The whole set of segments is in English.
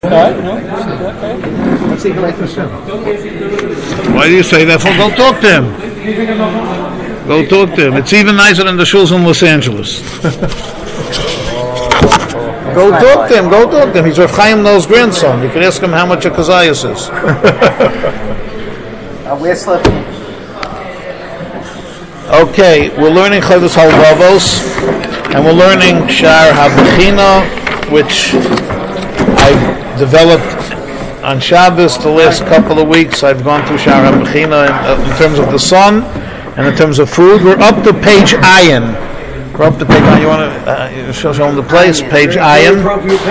Why do you say that? Go talk to him. Go talk to him. It's even nicer than the shuls in Los Angeles. Go talk to him. Go talk to him. He's Rav Chaim Noel's grandson. You can ask him how much a kazayas is. Okay, we're learning Chodesh Halvavos, and we're learning Shar HaBechina, which I've developed on Shabbos the last couple of weeks. I've gone through Shar HaBechina in terms of the sun and in terms of food. We're up to page Ayin. We're up to page Ayin. You want to show them the place? Page Ayin.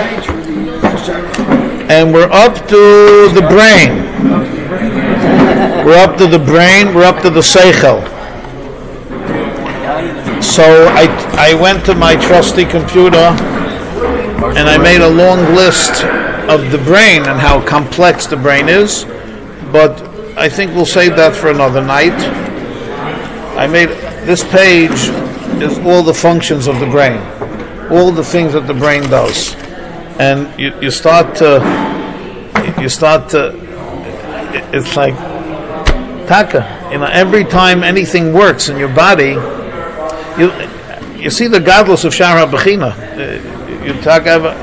And we're up to the brain. We're up to the brain. We're up to the seichel. So I went to my trusty computer and I made a long list of the brain and how complex the brain is, but I think we'll save that for another night. I made this page is all the functions of the brain, all the things that the brain does, and you start to it's like taka, every time anything works in your body, you see the godless of Shar HaBechina. You talk about,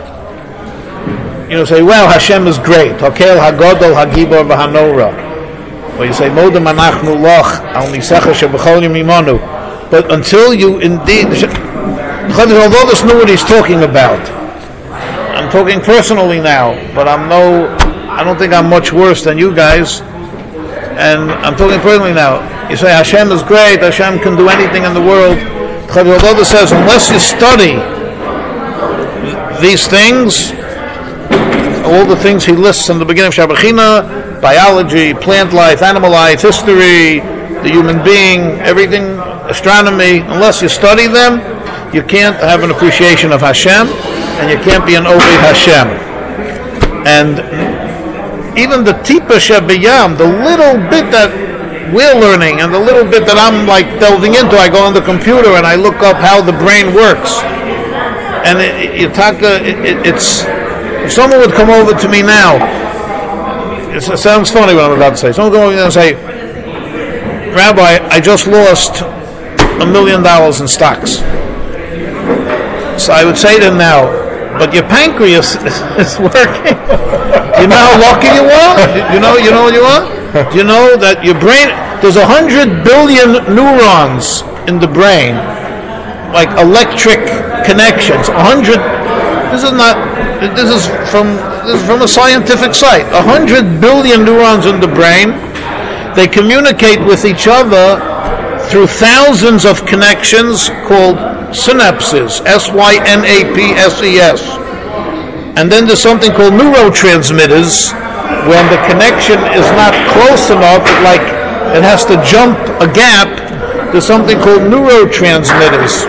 say, well, Hashem is great. Hakel Hagodol Hagibor V'Hanora. Or you say, Modem Anachnu Loch Al Nisecha Shebechol Yimimonu. But until you indeed, although this knew what he's talking about, I'm talking personally now, but I don't think I'm much worse than you guys, and I'm talking personally now. You say Hashem is great, Hashem can do anything in the world. Although this says, unless you study these things, all the things he lists in the beginning of Shar HaBechina, biology, plant life, animal life, history, the human being, everything, astronomy, unless you study them, you can't have an appreciation of Hashem, and you can't be an Oved Hashem. And even the Tipa Shebiyam, the little bit that we're learning, and the little bit that I'm delving into, I go on the computer and I look up how the brain works. And it's if someone would come over to me now, it sounds funny what I'm about to say. Someone would come over and say, Rabbi, I just lost $1 million in stocks. So I would say to him now, but your pancreas is working. You know how lucky you are? You know what you are? You know that your brain, there's 100 billion neurons in the brain, like electric connections. 100. This is from a scientific site. 100 billion neurons in the brain. They communicate with each other through thousands of connections called synapses. synapses. And then there's something called neurotransmitters. When the connection is not close enough, it has to jump a gap. There's something called neurotransmitters.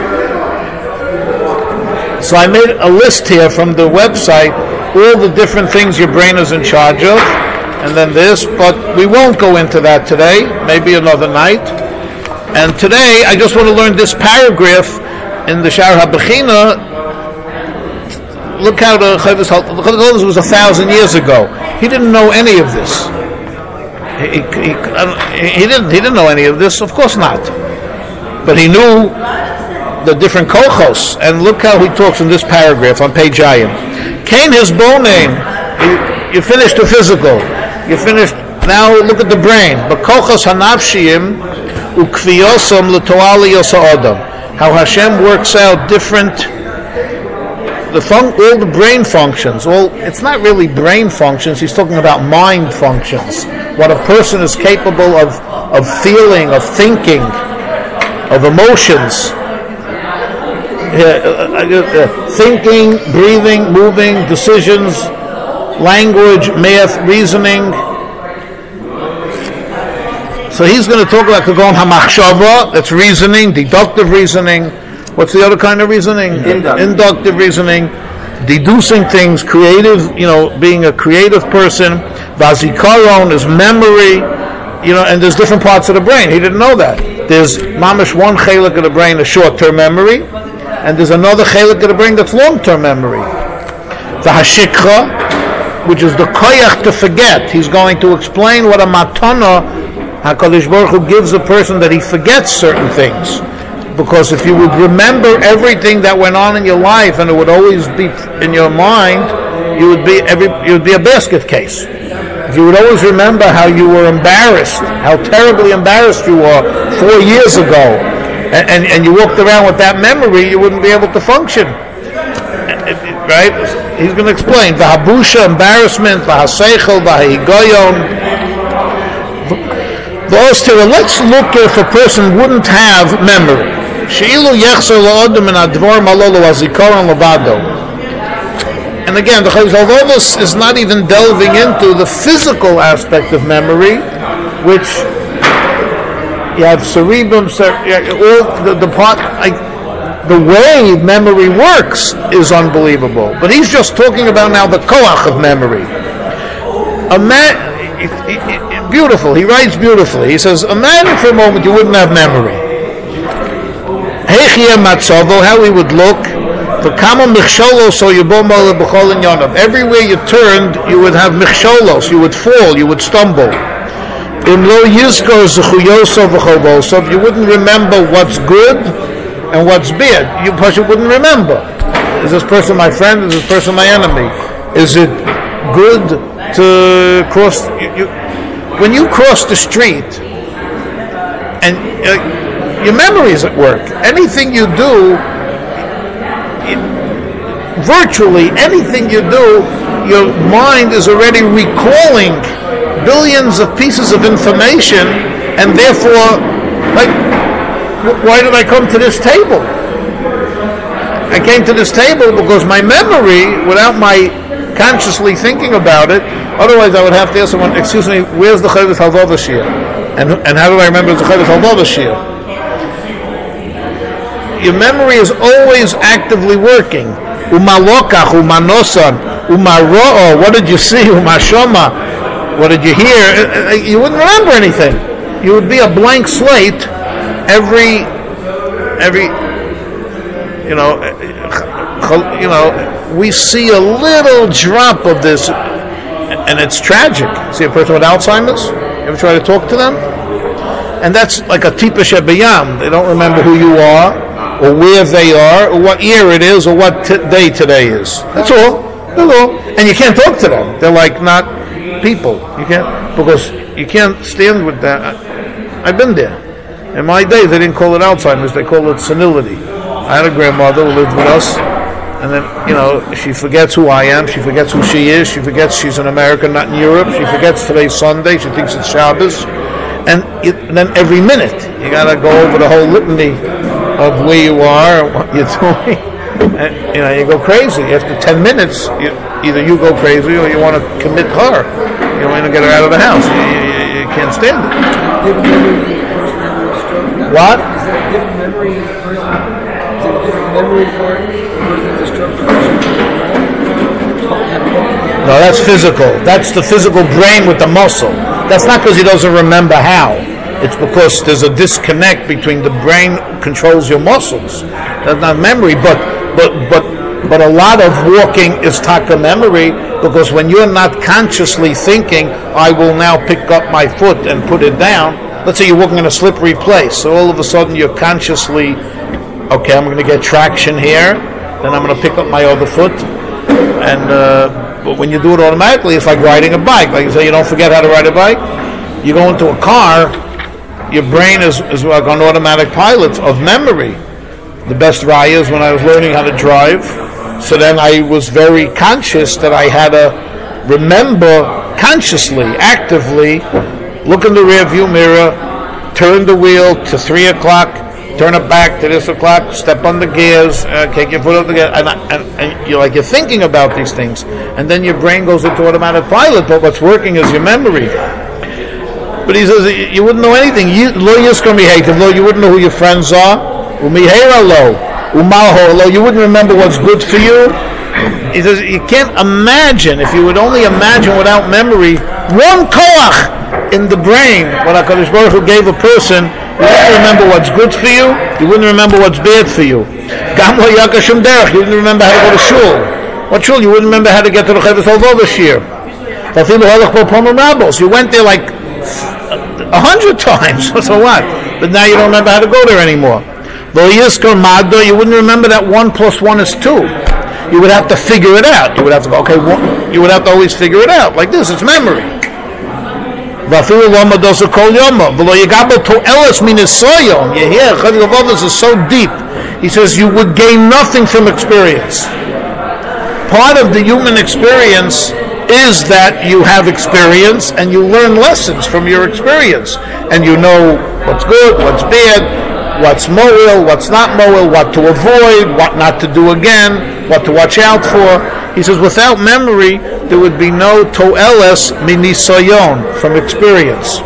So I made a list here from the website, all the different things your brain is in charge of, and then this, but we won't go into that today, maybe another night. And today, I just want to learn this paragraph in the Shar HaBechina. Look how the Chodesh Halvavos was 1,000 years ago. He didn't know any of this. He didn't know any of this, of course not. But he knew the different kochos, and look how he talks in this paragraph on page Ayin. Kain his bone name. You finished the physical. You finished. Now look at the brain. But kochos hanafshiyim ukviyosam letoali yosaodam. How Hashem works out different. All the brain functions. It's not really brain functions. He's talking about mind functions. What a person is capable of feeling, of thinking, of emotions. Thinking, breathing, moving, decisions, language, math, reasoning. So he's going to talk about Kagon HaMachshava, that's reasoning, deductive reasoning. What's the other kind of reasoning? Inductive reasoning, deducing things, creative, being a creative person. Vazikaron is memory, and there's different parts of the brain. He didn't know that. There's mamash one chelik of the brain, a short-term memory, and there's another chelik of the brain that's long-term memory. The hashikha, which is the koyach to forget. He's going to explain what a matana HaKadosh Baruch Hu gives a person, that he forgets certain things. Because if you would remember everything that went on in your life and it would always be in your mind, you would be a basket case. If you would always remember how you were embarrassed, how terribly embarrassed you were 4 years ago, and you walked around with that memory, you wouldn't be able to function. Right? He's going to explain V'habusha, embarrassment, V'haseichel, V'hahigoyon. Let's look if a person wouldn't have memory. And again, the although this is not even delving into the physical aspect of memory, which you have cerebrum, all the part, the way memory works is unbelievable. But he's just talking about now the koach of memory. Beautiful. He writes beautifully. He says, imagine for a moment you wouldn't have memory. How he would look. Everywhere you turned, you would have michsholos. You would fall. You would stumble. If you wouldn't remember what's good and what's bad, you wouldn't remember. Is this person my friend? Is this person my enemy? Is it good to cross? When you cross the street and your memory is at work, anything you do, virtually anything you do, your mind is already recalling billions of pieces of information, and therefore, why did I come to this table? I came to this table because my memory, without my consciously thinking about it, otherwise I would have to ask someone, excuse me, where's the Chovos HaLevavos shir? And how do I remember the Chovos HaLevavos shir? Your memory is always actively working. Umalokach, umanosan, umaro'o, what did you see? Umashoma, what did you hear? You wouldn't remember anything. You would be a blank slate every we see a little drop of this, and it's tragic. See a person with Alzheimer's? You ever try to talk to them? And that's like a tipa shebayam. They don't remember who you are, or where they are, or what year it is, or what day today is. That's all. That's all. And you can't talk to them. They're like not people. You can't, because you can't stand with that. I've been there. In my days, they didn't call it Alzheimer's. They called it senility. I had a grandmother who lived with us, and then, she forgets who I am, she forgets who she is, she forgets she's in America, not in Europe, she forgets today's Sunday, she thinks it's Shabbos, and then every minute, you got to go over the whole litany of where you are and what you're doing, and, you go crazy. After 10 minutes, either you go crazy or you want to commit her. You want to get her out of the house. You can't stand it. What? No, that's physical. That's the physical brain with the muscle. That's not because he doesn't remember how. It's because there's a disconnect between the brain controls your muscles. That's not memory, but a lot of walking is taka memory, because when you're not consciously thinking, I will now pick up my foot and put it down. Let's say you're walking in a slippery place, so all of a sudden you're consciously, okay, I'm going to get traction here, then I'm going to pick up my other foot, and but when you do it automatically, it's like riding a bike. Like you say, you don't forget how to ride a bike. You go into a car, your brain is like on automatic pilot of memory. The best raya is when I was learning how to drive, so then I was very conscious that I had to remember consciously, actively, look in the rear view mirror, turn the wheel to 3 o'clock, turn it back to this o'clock, step on the gears, take your foot off the gas, and you're thinking about these things, and then your brain goes into automatic pilot, but what's working is your memory. But he says, you wouldn't know anything. You wouldn't know who your friends are. You wouldn't remember what's good for you. He says, you can't imagine, if you would only imagine without memory, one koach in the brain, what HaKadosh Baruch Hu gave a person, you wouldn't remember what's good for you, you wouldn't remember what's bad for you. You wouldn't remember how to go to shul. What shul? You wouldn't remember how to get to the Chovos HaLevavos shir. You went there like 100 times, so what? But now you don't remember how to go there anymore. You wouldn't remember that 1 plus 1 is 2. You would have to figure it out. You would have to go, okay, you would have to always figure it out. Like this, it's memory. You hear, this is so deep. He says you would gain nothing from experience. Part of the human experience is that you have experience and you learn lessons from your experience. And you know what's good, what's bad, what's moral, what's not moral, what to avoid, what not to do again, what to watch out for. He says without memory, there would be no to'eles minisoyon, from experience.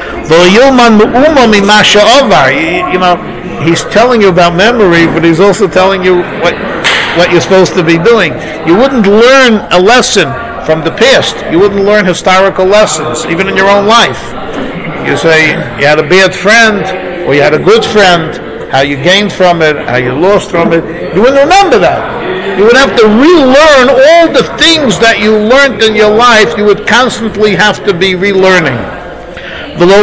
He's telling you about memory, but he's also telling you what you're supposed to be doing. You wouldn't learn a lesson from the past. You wouldn't learn historical lessons, even in your own life. You say you had a bad friend, or you had a good friend, how you gained from it, how you lost from it. You wouldn't remember that. You would have to relearn all the things that you learned in your life. You would constantly have to be relearning. You're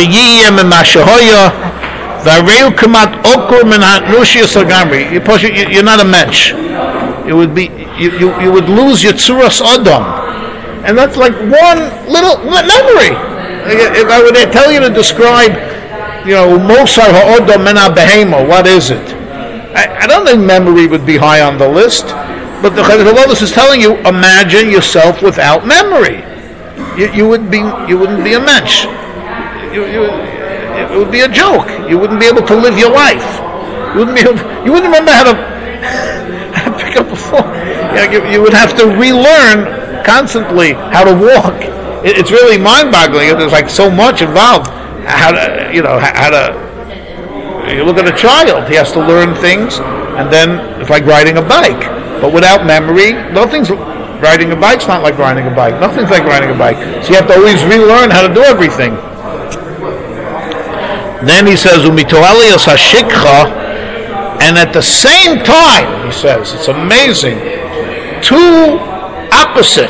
not a mensch. You would lose your tzuras adam, and that's like one little memory. If I would tell you to describe, Mosar ha'odam mena behema, what is it? I don't think memory would be high on the list, but the Chayvus is telling you, imagine yourself without memory. You wouldn't be a mensch. It would be a joke. You wouldn't be able to live your life. You wouldn't remember how to pick up a phone. You would have to relearn constantly how to walk. It's really mind-boggling. There's like so much involved. You look at a child. He has to learn things, and then it's like riding a bike. But without memory, riding a bike's not like riding a bike. Nothing's like riding a bike. So you have to always relearn how to do everything. Then he says, and at the same time, he says, it's amazing, two opposite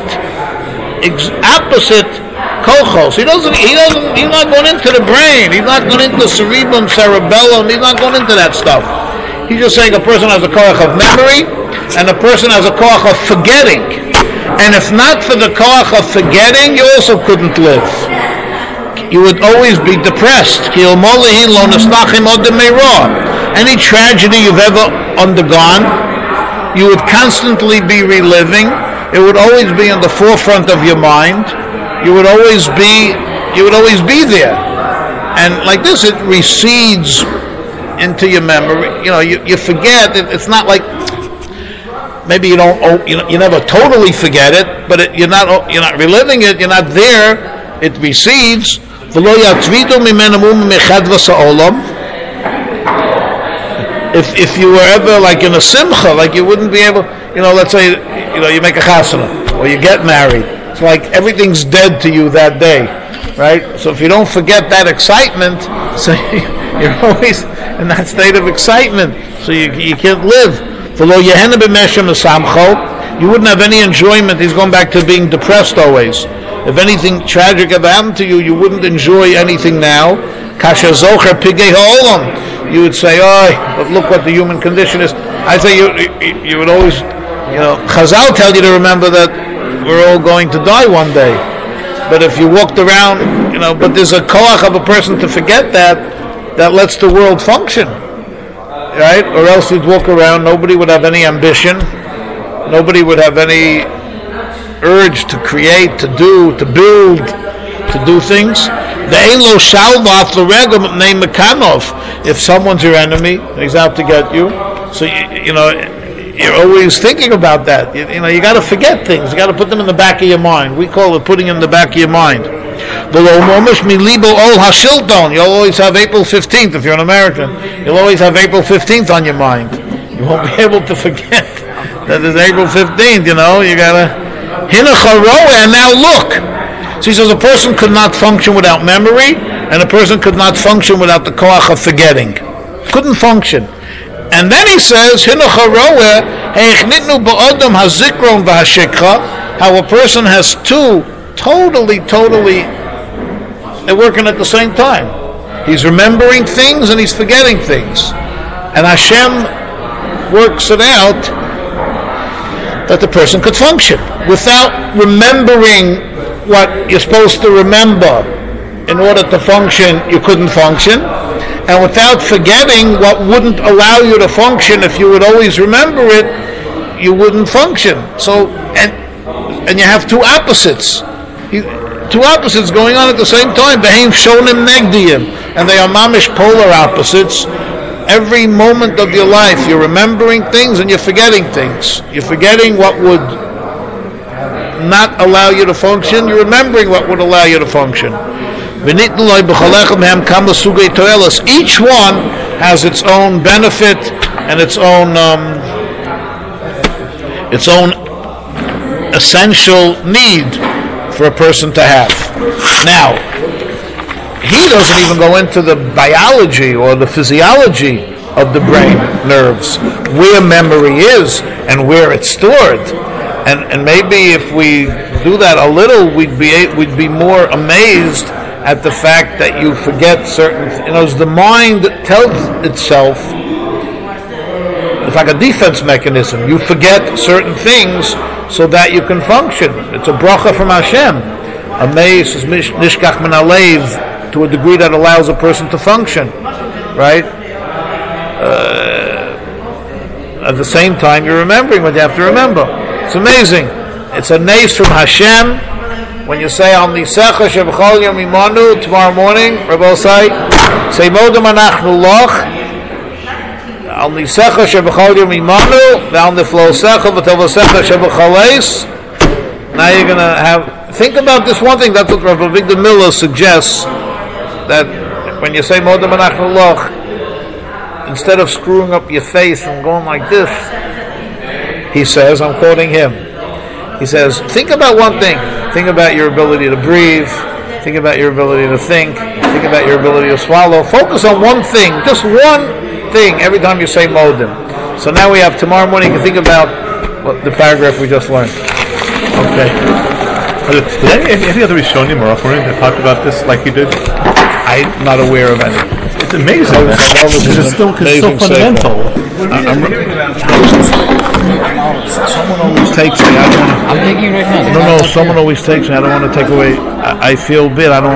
kochos. He's not going into the brain. He's not going into cerebrum, cerebellum. He's not going into that stuff. He's just saying a person has a koach of memory and a person has a koach of forgetting. And if not for the koach of forgetting, you also couldn't live. You would always be depressed. Any tragedy you've ever undergone, you would constantly be reliving. It would always be in the forefront of your mind. You would always be there. And like this, it recedes into your memory. You forget. It's not like maybe you never totally forget it, but you're not reliving it. You're not there. It recedes. If you were ever like in a simcha, like you wouldn't be able, let's say, you make a chasana or you get married. It's like everything's dead to you that day, right? So if you don't forget that excitement, so you're always in that state of excitement, so you can't live. You wouldn't have any enjoyment. He's going back to being depressed always. If anything tragic ever happened to you, you wouldn't enjoy anything now. You would say, but look what the human condition is. I say you would always, Chazal tell you to remember that we're all going to die one day. But if you walked around, but there's a koach of a person to forget that lets the world function, right? Or else you'd walk around, nobody would have any ambition, nobody would have any urge to create, to do, to build, to do things. If someone's your enemy, he's out to get you. So you're always thinking about that. You got to forget things. You got to put them in the back of your mind. We call it putting in the back of your mind. You'll always have April 15th if you're an American. You'll always have April 15th on your mind. You won't be able to forget that it's April 15th. You gotta and now look. So he says a person could not function without memory, and a person could not function without the koach of forgetting. Couldn't function. And then he says, how a person has two totally, they're working at the same time. He's remembering things and he's forgetting things. And Hashem works it out that the person could function. Without remembering what you're supposed to remember in order to function, you couldn't function. And without forgetting what wouldn't allow you to function, if you would always remember it, you wouldn't function. So, and you have two opposites. Two opposites going on at the same time. Behem shonim negdiyim. And they are mamish polar opposites. Every moment of your life, you're remembering things and you're forgetting things. You're forgetting what would not allow you to function. You're remembering what would allow you to function. Each one has its own benefit and its own essential need for a person to have. Now, he doesn't even go into the biology or the physiology of the brain nerves, where memory is and where it's stored. And maybe if we do that a little, we'd be more amazed at the fact that you forget certain, as the mind tells itself, it's like a defense mechanism. You forget certain things so that you can function. It's a bracha from Hashem. Amaze is nishkach min halev, to a degree that allows a person to function, right? At the same time, you're remembering what you have to remember. It's amazing. It's a nace from Hashem. When you say Al Nisecha Shebchol Yom Imanu tomorrow morning, Rabbi say Modem Anachnu Loch. Al Nisecha Shebchol Yom Imanu, Val Niflosecha V'Tovosecha Shebchaleis. Now you're going to think about this one thing. That's what Rabbi Victor Miller suggests, that when you say Modem Anachnu Loch, instead of screwing up your face and going like this, he says, I'm quoting him, he says, think about one thing. Think about your ability to breathe. Think about your ability to think. Think about your ability to swallow. Focus on one thing, just one thing, every time you say Modem. So now we have, tomorrow morning, you can think about the paragraph we just learned. Okay. Did any other Rishonim or offering that talked about this like you did? I'm not aware of any. It's amazing. It's so fundamental. Someone always takes me. I don't want to. I'm taking you right now. No. Someone always takes me. I don't want to take away. I feel bad. I don't.